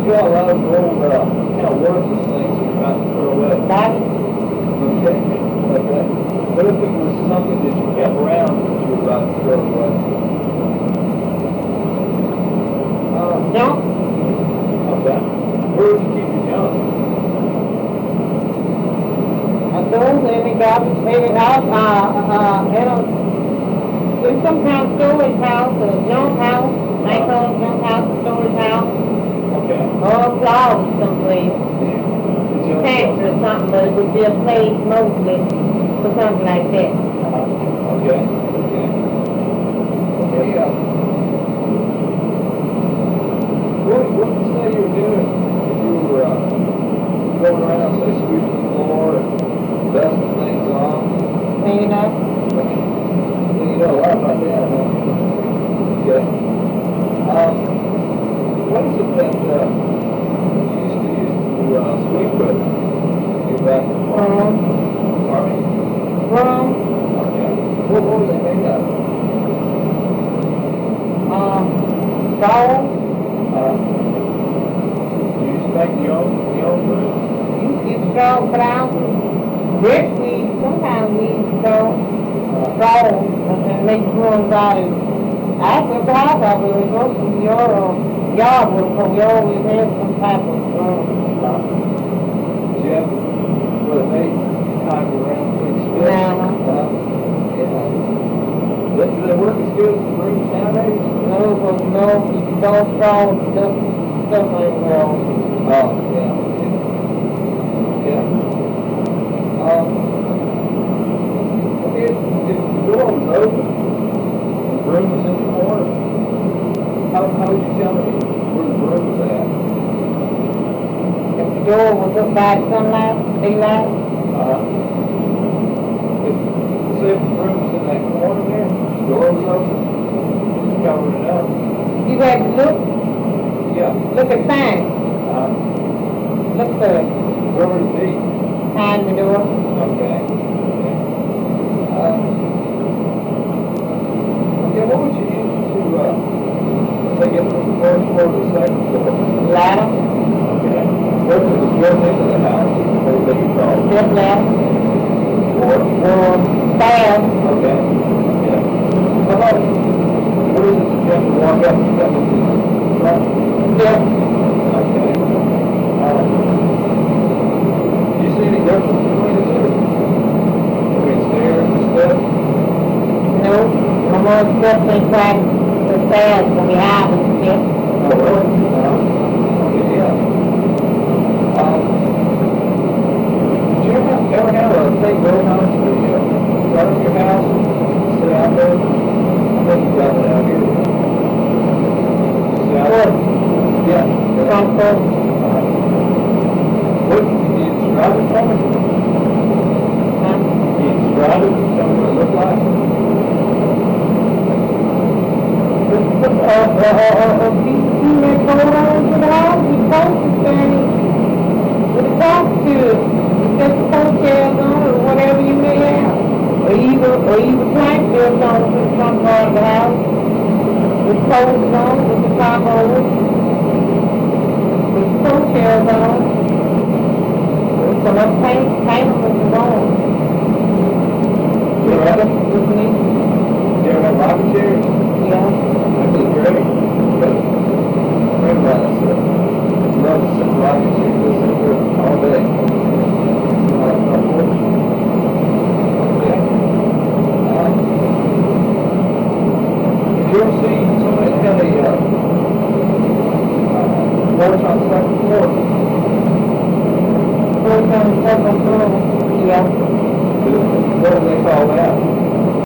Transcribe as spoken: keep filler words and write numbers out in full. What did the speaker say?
got a lot of old, uh, kind of worthless things that you're about to throw away. That, Okay, okay. What if it was something that you kept around that you were about to throw away? uh, junk, Okay. Where would you keep your junk? a those in the garbage, maybe house, uh, uh, you know, there's some kind of storage house, or junk house, they call it junk house, or storage house, Okay. or a closet someplace, The junk tank or something, but it would be a place mostly for something like that. Uh-huh. Okay, okay. Okay, uh, what, what would you say you were doing if you were, uh, going around, say, sweeping the floor and dusting things off? Clean up, Well, you know a lot about that, huh? Okay. Um, what is it that, uh, you used to use to, uh, sweep with? Your bathroom? broom, Pardon me? broom, Okay. What, what were they made out of? um, stone, Uh, you used to make your own, your own broom? you, you strong, but I don't, brick we, sometimes we strong, stone, and then make brooms out of, I think the house out there, we go to your, uh, yard work, so we always have some type of broom. Uh, Jeff, were they made kind of around big sticks? Nah. Uh, yeah. Do they work as good as the brooms nowadays? No, but no, you don't strong, stuff, stuff like well. Oh, yeah. Yeah. Um, okay, if, if the door was open, the broom was in the corner, how, how would you tell me where the broom was at? If the door was up by sunlight, daylight, Uh, if, say if the broom was in that corner there, the door was open, you covered it up. you had to look, Yeah. look at things, Uh, look for it, where would it be? behind the door. Okay. Okay. Um, okay, what would you use to, uh, say, get from the first floor to the second floor? Ladder, Okay. What if it was built into the house? What would they be called? step ladder, Or, or stairs, okay. Okay. How about, what is it that you have to walk up and step into the front? step, Okay. Um, do you see any difference between the two? Between stairs and steps? no, no more steps inside the stairs when we have the step. Oh, really? Uh, okay, yeah. Um, did you ever, ever have a thing go down to the, uh, front of your house, sit out there? I think you got it out here. Sit out there? Yeah. yeah. Front door, Uh, what, can you describe it for me? huh? Can you describe it? Tell me what it looked like? Uh, uh, uh, uh, you, you may go down to the house, you post it standing with a top to it. You set the post chairs on it or whatever you may have. Or even, or even plank chairs on to the front part of the house. With posts on, with the top over. With post chairs on. With some up paint, paint them with the bone. You ever have, With me, you ever have rocking chairs? yeah. That's just great. But, friend of mine said, loves to sit in rocking chair, just sit there all day. Uh, unfortunately. Okay. Um, have you ever seen somebody that had a, uh, uh, porch on the second floor? First on the second floor, yeah. What do they call that?